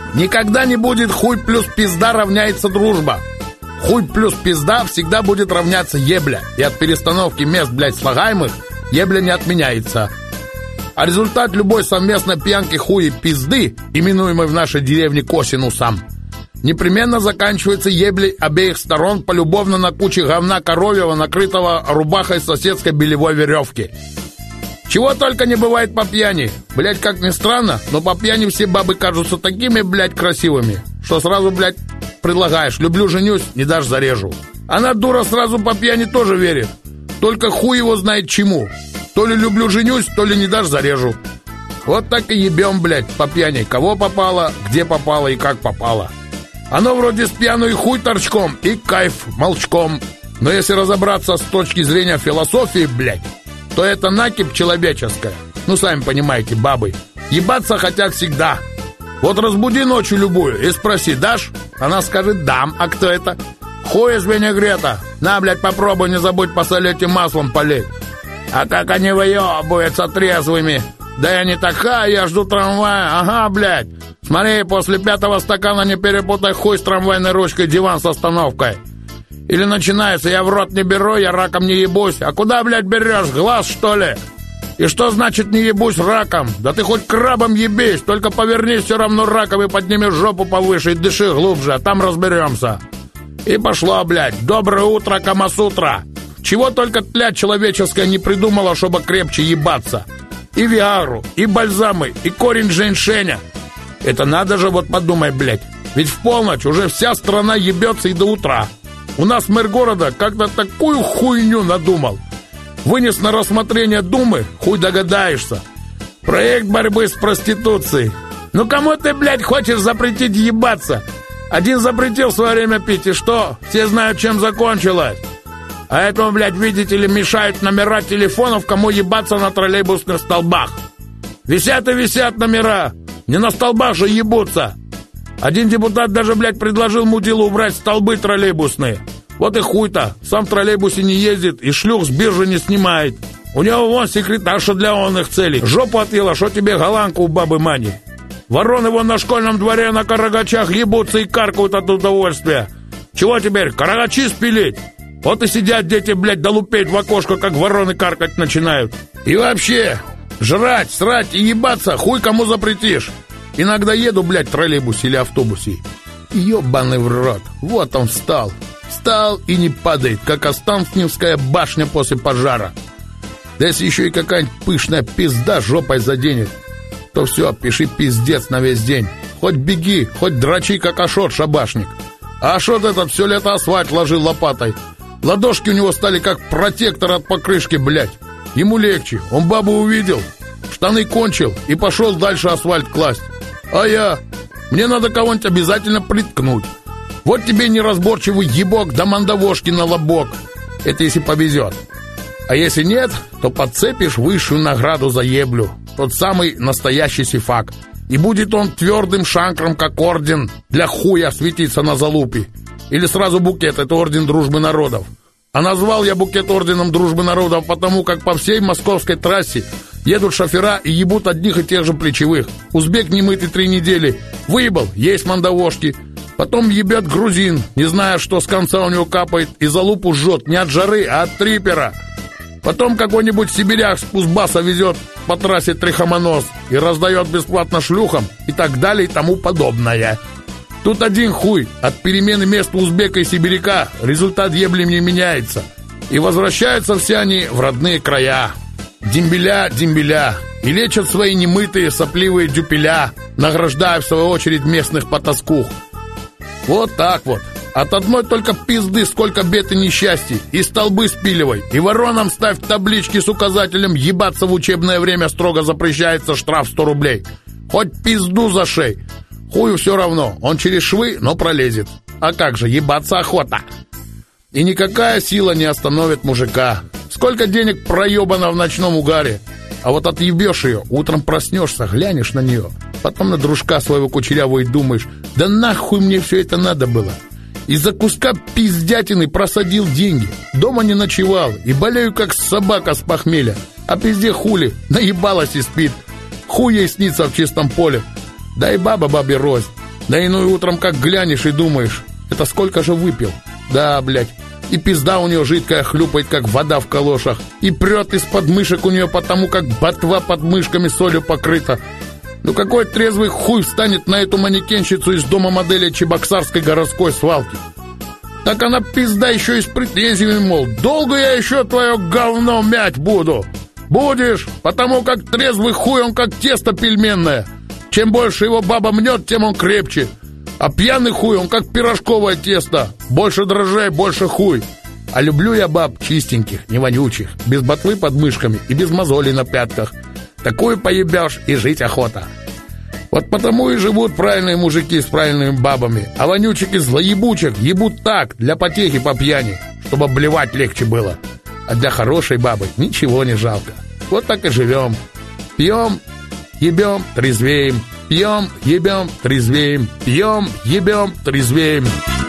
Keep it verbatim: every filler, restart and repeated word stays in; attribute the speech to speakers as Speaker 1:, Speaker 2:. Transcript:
Speaker 1: Никогда не будет хуй плюс пизда равняется дружба. Хуй плюс пизда всегда будет равняться ебля. И от перестановки мест, блядь, слагаемых ебля не отменяется. А результат любой совместной пьянки хуй и пизды, именуемой в нашей деревне косинусом, непременно заканчивается еблей обеих сторон полюбовно на куче говна коровьего, накрытого рубахой соседской белевой веревки. Чего только не бывает по пьяни. Блядь, как ни странно, но по пьяни все бабы кажутся такими, блядь, красивыми, что сразу, блядь, предлагаешь: люблю, женюсь, не дашь, зарежу. Она, дура, сразу по пьяни тоже верит. Только хуй его знает чему. То ли люблю, женюсь, то ли не дашь, зарежу. Вот так и ебем, блядь, по пьяни. Кого попало, где попало и как попало. Оно вроде с пьяну и хуй торчком, и кайф молчком. Но если разобраться с точки зрения философии, блядь, то это накипь человеческая. Ну, сами понимаете, бабы. Ебаться хотят всегда. Вот разбуди ночью любую и спроси: дашь? Она скажет: дам. А кто это? Хуй из винегрета. На, блядь, попробуй, не забудь посолить и маслом полить. А так они выебываются трезвыми. Да я не такая, я жду трамвая. Ага, блядь. Смотри, после пятого стакана не перепутай хуй с трамвайной ручкой, диван с остановкой. Или начинается: я в рот не беру, я раком не ебусь. А куда, блядь, берешь? Глаз, что ли? И что значит не ебусь раком? Да ты хоть крабом ебись, только повернись все равно раком и подними жопу повыше и дыши глубже, а там разберемся. И пошло, блядь. Доброе утро, Камасутра. Чего только тля человеческая не придумала, чтобы крепче ебаться. И виагру, и бальзамы, и корень женьшеня. Это надо же, вот подумай, блядь. Ведь в полночь уже вся страна ебется и до утра. У нас мэр города как-то такую хуйню надумал. Вынес на рассмотрение Думы, хуй догадаешься. Проект борьбы с проституцией. Ну кому ты, блядь, хочешь запретить ебаться? Один запретил в свое время пить, и что? Все знают, чем закончилось. А этому, блядь, видите ли, мешают номера телефонов, кому ебаться на троллейбусных столбах. Висят и висят номера. Не на столбах же ебутся. Один депутат даже, блядь, предложил мудилу убрать столбы троллейбусные. Вот и хуй-то. Сам в троллейбусе не ездит и шлюх с биржи не снимает. У него вон секретарша для онных целей. Жопу отъела, что тебе голландку у бабы Мани. Вороны вон на школьном дворе на карагачах ебутся и каркают от удовольствия. Чего теперь, карагачи спилить? Вот и сидят дети, блядь, долупеют в окошко, как вороны каркать начинают. И вообще, жрать, срать и ебаться хуй кому запретишь. Иногда еду, блядь, в троллейбусе или автобусе. Ёбаный в рот, вот он встал. Встал и не падает, как Останкинская башня после пожара. Да если еще и какая-нибудь пышная пизда жопой заденет, то все, пиши пиздец на весь день. Хоть беги, хоть дрочи, как Ашот шабашник. А Ашот этот все лето асфальт ложил лопатой. Ладошки у него стали как протектор от покрышки, блядь. Ему легче, он бабу увидел, штаны кончил и пошел дальше асфальт класть. А я? Мне надо кого-нибудь обязательно приткнуть. Вот тебе неразборчивый ебок да мандавошки на лобок. Это если повезет. А если нет, то подцепишь высшую награду за еблю. Тот самый настоящий сифак. И будет он твердым шанкром, как орден для хуя светиться на залупе. Или сразу букет, это орден дружбы народов. А назвал я букет орденом дружбы народов, потому как по всей московской трассе едут шофера и ебут одних и тех же плечевых. Узбек немытый три недели. Выебал, есть мандавошки. Потом ебет грузин, не зная, что с конца у него капает, и залупу жжет не от жары, а от трипера. Потом какой-нибудь сибиряк с пузбаса везет по трассе трихомонос и раздает бесплатно шлюхам и так далее и тому подобное. Тут один хуй. От перемены места узбека и сибиряка результат ебли не меняется. И возвращаются все они в родные края. Дембеля, дембеля. И лечат свои немытые сопливые дюпеля, награждая в свою очередь местных потаскух. Вот так вот. От одной только пизды сколько бед и несчастий. И столбы спиливай. И воронам ставь таблички с указателем «Ебаться в учебное время строго запрещается, штраф сто рублей». Хоть пизду за шей. Хую все равно. Он через швы, но пролезет. А как же, ебаться охота. И никакая сила не остановит мужика. Сколько денег проебано в ночном угаре. А вот отъебешь ее, утром проснешься, глянешь на нее. Потом на дружка своего кучерявого и думаешь: да нахуй мне все это надо было. Из-за куска пиздятины просадил деньги, дома не ночевал и болею как собака с похмелья. А пизде хули, наебалась и спит. Хуй ей снится в чистом поле. Да и баба бабе рознь. Да иной утром как глянешь и думаешь, это сколько же выпил? Да, блядь. И пизда у нее жидкая хлюпает, как вода в калошах. И прет из подмышек у нее потому, как ботва под мышками солью покрыта. Ну какой трезвый хуй встанет на эту манекенщицу из дома модели Чебоксарской городской свалки? Так она пизда еще и с претензиями, мол, долго я еще твое говно мять буду? Будешь, потому как трезвый хуй, он как тесто пельменное. Чем больше его баба мнет, тем он крепче. А пьяный хуй, он как пирожковое тесто. Больше дрожжей, больше хуй. А люблю я баб чистеньких, не вонючих, без ботвы под мышками и без мозолей на пятках. Такую поебешь, и жить охота. Вот потому и живут правильные мужики с правильными бабами. А вонючек и злоебучек ебут так, для потехи по пьяни, чтобы обливать легче было. А для хорошей бабы ничего не жалко. Вот так и живем. Пьем, ебем, трезвеем. Пьем, ебем, трезвеем. Пьем, ебем, трезвеем.